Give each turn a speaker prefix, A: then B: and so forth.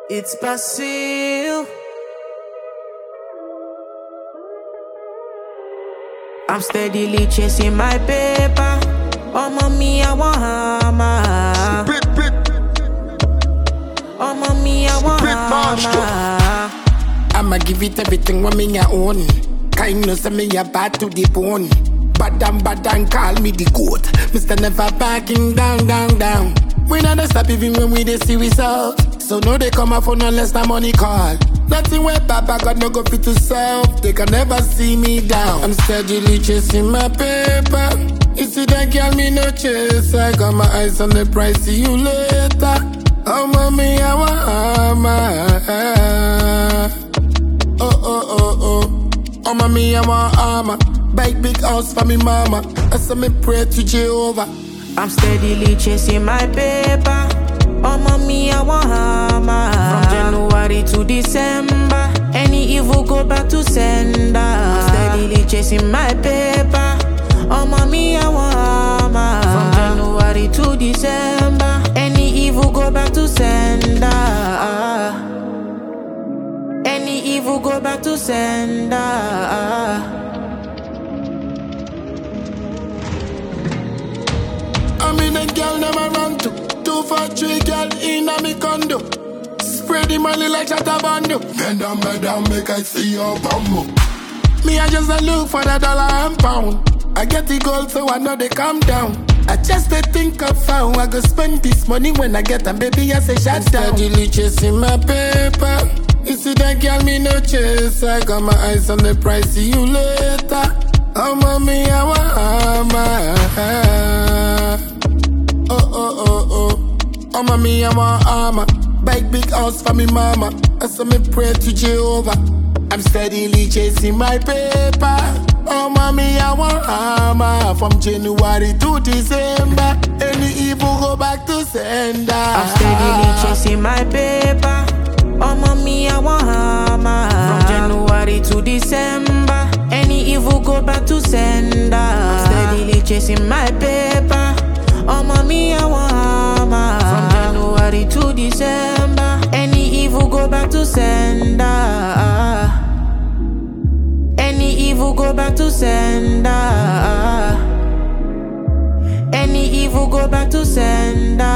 A: It's Basil. I'm steadily chasing my paper. Oh, mommy, I want hammer. Oh, mommy, I want hammer.
B: I'ma give it everything when me own. Kindness and me a bad to the bone. Bad and call me the goat. Mr. Never backing down. We not stop even when we dey see results. So no they come out for unless the money call. Nothing where Papa God no go fit to solve. They can never see me down. I'm steadily chasing my paper. You see that girl, me no chase. I got my eyes on the price, see you later. Oh mommy, I want armor. Oh mommy, I want armor. Buy big house for me mama. I saw me pray to Jehovah.
A: I'm steadily chasing my paper. Oh mommy, I want hammer. From January to December, any evil go back to sender. I'm steadily chasing my paper. Oh mommy, I want hammer. From January to December, any evil go back to sender. Any evil go back to sender.
B: I'm in a girl never run to 2 for 3 girl in a me condo. Spread the money like Shatabando. Bend down, make I see your bumbo. Me I just a look for the dollar and pound. I get the gold so I know they come down. I just a think of how I go spend this money when I get them, baby I say shut down. Steadily chasing my paper. You see that girl me no chase. I got my eyes on the price, see you later. Oh mommy I want armor. Oh mommy, I want armor. Buy big house for me mama. I saw me pray to Jehovah. I'm steadily chasing my paper. Oh mommy, I want armor. From January to December, any evil go back to sender.
A: I'm steadily chasing my paper. Oh mommy, I want hammer. From January to December, any evil go back to sender. I'm steadily chasing my paper. Oh mommy, I want hammer. From January to December, any evil go back to sender. Any evil go back to sender. Any evil go back to sender.